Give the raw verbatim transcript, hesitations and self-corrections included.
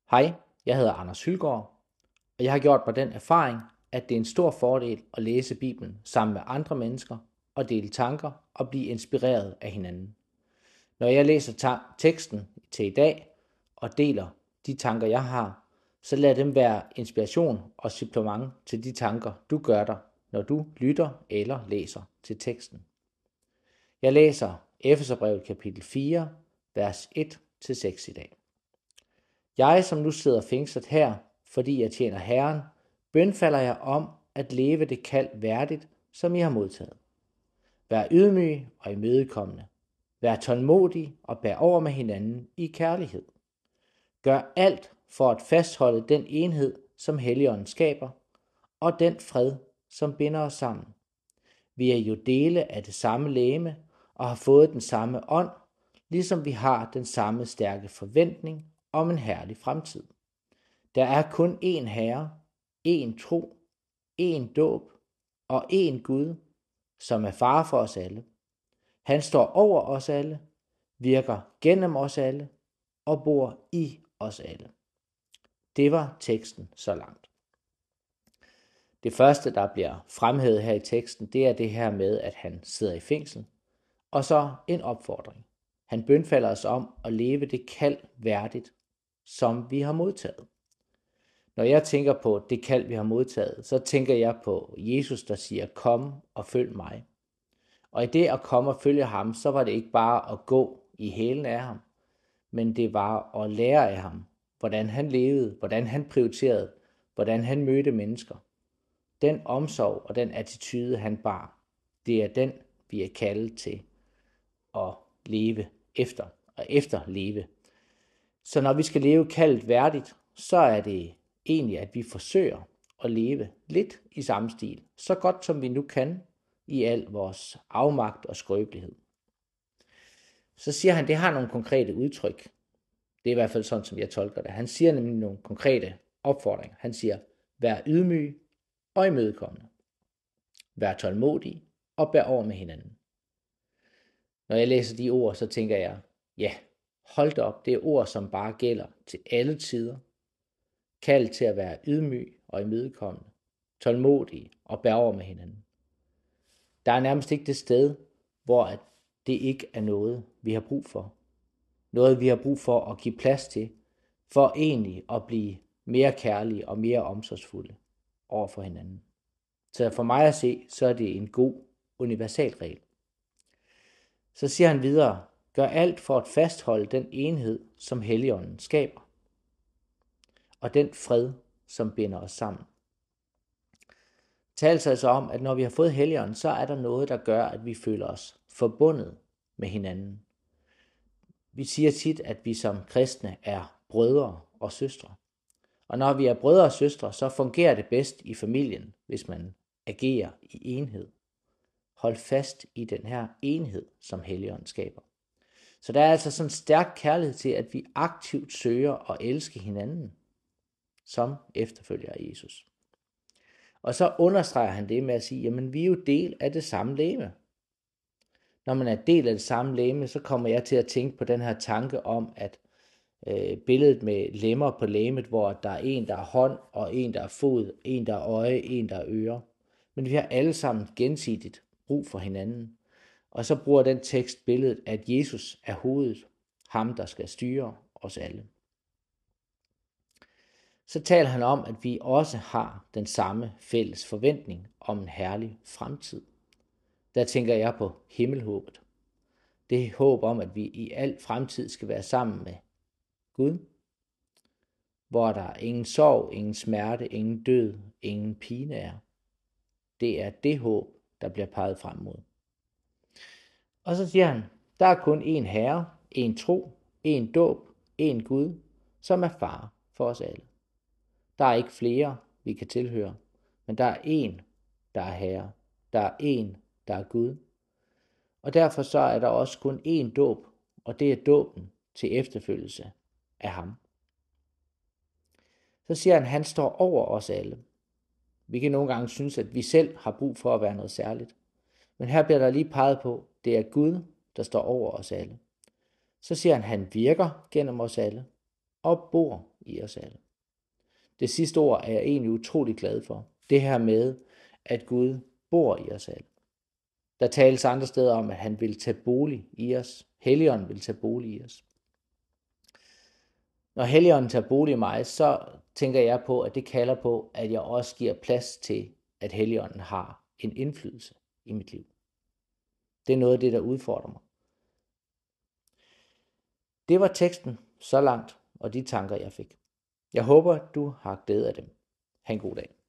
Hej, jeg hedder Anders Hylgaard, og jeg har gjort mig den erfaring, at det er en stor fordel at læse Bibelen sammen med andre mennesker og dele tanker og blive inspireret af hinanden. Når jeg læser ta- teksten til i dag og deler de tanker, jeg har, så lad dem være inspiration og supplement til de tanker, du gør dig, når du lytter eller læser til teksten. Jeg læser Efeserbrevet kapitel fire, vers et til seks i dag. Jeg, som nu sidder fængslet her, fordi jeg tjener Herren, bønfalder jeg om at leve det kald værdigt, som I har modtaget. Vær ydmyg og imødekommende. Vær tålmodig og bær over med hinanden i kærlighed. Gør alt for at fastholde den enhed, som Helligånden skaber, og den fred, som binder os sammen. Vi er jo dele af det samme legeme og har fået den samme ånd, ligesom vi har den samme stærke forventning om en herlig fremtid. Der er kun én Herre, én tro, én dåb og én Gud, som er far for os alle. Han står over os alle, virker gennem os alle og bor i os alle. Det var teksten så langt. Det første, der bliver fremhævet her i teksten, det er det her med, at han sidder i fængsel, og så en opfordring. Han bønfalder os om at leve det kald værdigt, som vi har modtaget. Når jeg tænker på det kald, vi har modtaget, så tænker jeg på Jesus, der siger, kom og følg mig. Og i det at komme og følge ham, så var det ikke bare at gå i hælen af ham, men det var at lære af ham, hvordan han levede, hvordan han prioriterede, hvordan han mødte mennesker. Den omsorg og den attitude, han bar, det er den, vi er kaldet til at leve efter og efterleve. Så når vi skal leve kaldet værdigt, så er det egentlig, at vi forsøger at leve lidt i samme stil, så godt som vi nu kan, i al vores afmagt og skrøbelighed. Så siger han, det har nogle konkrete udtryk. Det er i hvert fald sådan, som jeg tolker det. Han siger nemlig nogle konkrete opfordringer. Han siger, vær ydmyg og imødekommende. Vær tålmodig og bær over med hinanden. Når jeg læser de ord, så tænker jeg, ja, hold da op, det er ord, som bare gælder til alle tider. Kald til at være ydmyg og imødekommende, tålmodig og bær over med hinanden. Der er nærmest ikke det sted, hvor at det ikke er noget, vi har brug for. Noget, vi har brug for at give plads til, for egentlig at blive mere kærlige og mere omsorgsfulde over for hinanden. Så for mig at se, så er det en god universalregel. Så siger han videre, gør alt for at fastholde den enhed, som Helligånden skaber, og den fred, som binder os sammen. Det taler altså om, at når vi har fået Helligånden, så er der noget, der gør, at vi føler os forbundet med hinanden. Vi siger tit, at vi som kristne er brødre og søstre. Og når vi er brødre og søstre, så fungerer det bedst i familien, hvis man agerer i enhed. Hold fast i den her enhed, som Helligånden skaber. Så der er altså sådan en stærk kærlighed til, at vi aktivt søger at elske hinanden, som efterfølger af Jesus. Og så understreger han det med at sige, jamen vi er jo del af det samme legeme. Når man er del af det samme legeme, så kommer jeg til at tænke på den her tanke om, at øh, billedet med lemmer på legemet, hvor der er en, der er hånd, og en, der er fod, en, der er øje, en, der er øre. Men vi har alle sammen gensidigt brug for hinanden. Og så bruger den tekst billedet, at Jesus er hovedet, ham der skal styre os alle. Så taler han om, at vi også har den samme fælles forventning om en herlig fremtid. Der tænker jeg på himmelhåbet. Det er håb om, at vi i al fremtid skal være sammen med Gud, hvor der ingen sorg, ingen smerte, ingen død, ingen pine er. Det er det håb, der bliver peget frem mod. Og så siger han, der er kun én Herre, én tro, én dåb, én Gud, som er far for os alle. Der er ikke flere, vi kan tilhøre, men der er én, der er Herre. Der er én, der er Gud. Og derfor så er der også kun én dåb, og det er dåben til efterfølgelse af ham. Så siger han, han står over os alle. Vi kan nogle gange synes, at vi selv har brug for at være noget særligt. Men her bliver der lige peget på, det er Gud, der står over os alle. Så siger han, han virker gennem os alle og bor i os alle. Det sidste ord er jeg egentlig utrolig glad for. Det her med, at Gud bor i os alle. Der tales andre steder om, at han vil tage bolig i os. Helligånden vil tage bolig i os. Når Helligånden tager bolig i mig, så tænker jeg på, at det kalder på, at jeg også giver plads til, at Helligånden har en indflydelse i mit liv. Det er noget af det, der udfordrer mig. Det var teksten så langt, og de tanker, jeg fik. Jeg håber, du har glæde af dem. Ha' en god dag.